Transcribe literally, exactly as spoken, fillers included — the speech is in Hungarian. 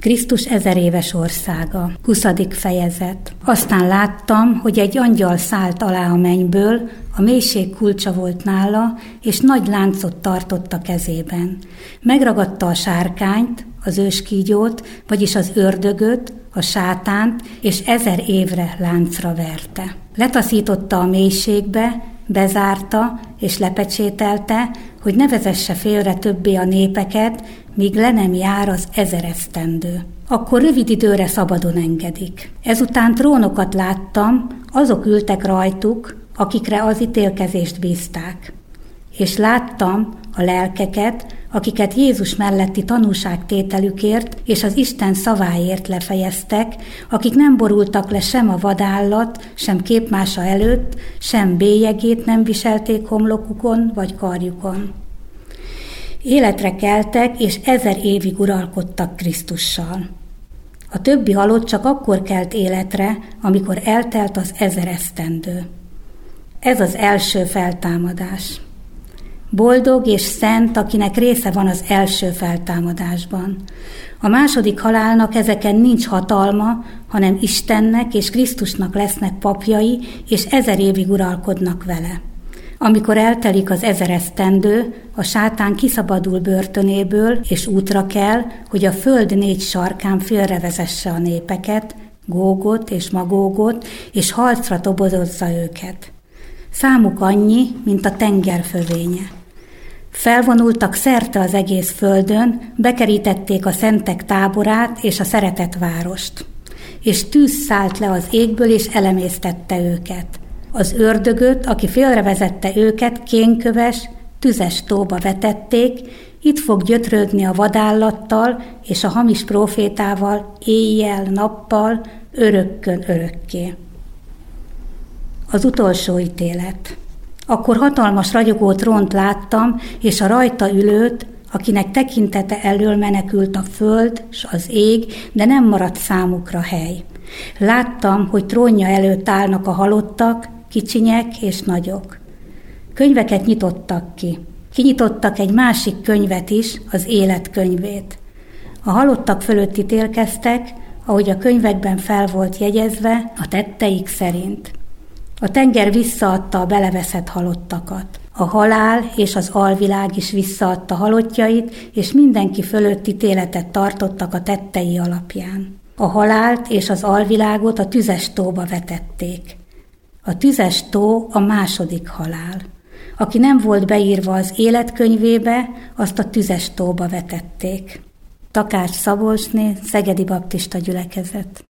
Krisztus ezer éves országa, huszadik fejezet. Aztán láttam, hogy egy angyal szállt alá a mennyből, a mélység kulcsa volt nála, és nagy láncot tartott a kezében. Megragadta a sárkányt, az őskígyót, vagyis az ördögöt, a sátánt, és ezer évre láncra verte. Letaszította a mélységbe, bezárta és lepecsételte, hogy ne vezesse félre többé a népeket, míg le nem jár az ezer esztendő. Akkor rövid időre szabadon engedik. Ezután trónokat láttam, azok ültek rajtuk, akikre az ítélkezést bízták. És láttam a lelkeket, akiket Jézus melletti tanúságtételükért és az Isten szaváért lefejeztek, akik nem borultak le sem a vadállat, sem képmása előtt, sem bélyegét nem viselték homlokukon vagy karjukon. Életre keltek, és ezer évig uralkodtak Krisztussal. A többi halott csak akkor kelt életre, amikor eltelt az ezer esztendő. Ez az első feltámadás. Boldog és szent, akinek része van az első feltámadásban. A második halálnak ezeken nincs hatalma, hanem Istennek és Krisztusnak lesznek papjai, és ezer évig uralkodnak vele. Amikor eltelik az ezer esztendő, a sátán kiszabadul börtönéből, és útra kell, hogy a föld négy sarkán félrevezesse a népeket, Gógot és Magógot, és harcra tobozozza őket. Számuk annyi, mint a tenger fövénye. Felvonultak szerte az egész földön, bekerítették a szentek táborát és a szeretett várost. És tűz szállt le az égből, és elemésztette őket. Az ördögöt, aki félrevezette őket, kénköves, tüzes tóba vetették, itt fog gyötrődni a vadállattal és a hamis prófétával éjjel-nappal, örökkön örökké. Az utolsó ítélet. Akkor hatalmas ragyogó trónt láttam, és a rajta ülőt, akinek tekintete elől menekült a föld s az ég, de nem maradt számukra hely. Láttam, hogy trónja előtt állnak a halottak, kicsinyek és nagyok. Könyveket nyitottak ki. Kinyitottak egy másik könyvet is, az élet könyvét. A halottak fölött ítélkeztek, ahogy a könyvekben fel volt jegyezve, a tetteik szerint. A tenger visszaadta a beleveszett halottakat. A halál és az alvilág is visszaadta halottjait, és mindenki fölött ítéletet tartottak a tettei alapján. A halált és az alvilágot a tüzes tóba vetették. A tüzes tó a második halál. Aki nem volt beírva az életkönyvébe, azt a tüzes tóba vetették. Takács Szabolcsné, Szegedi Baptista Gyülekezet.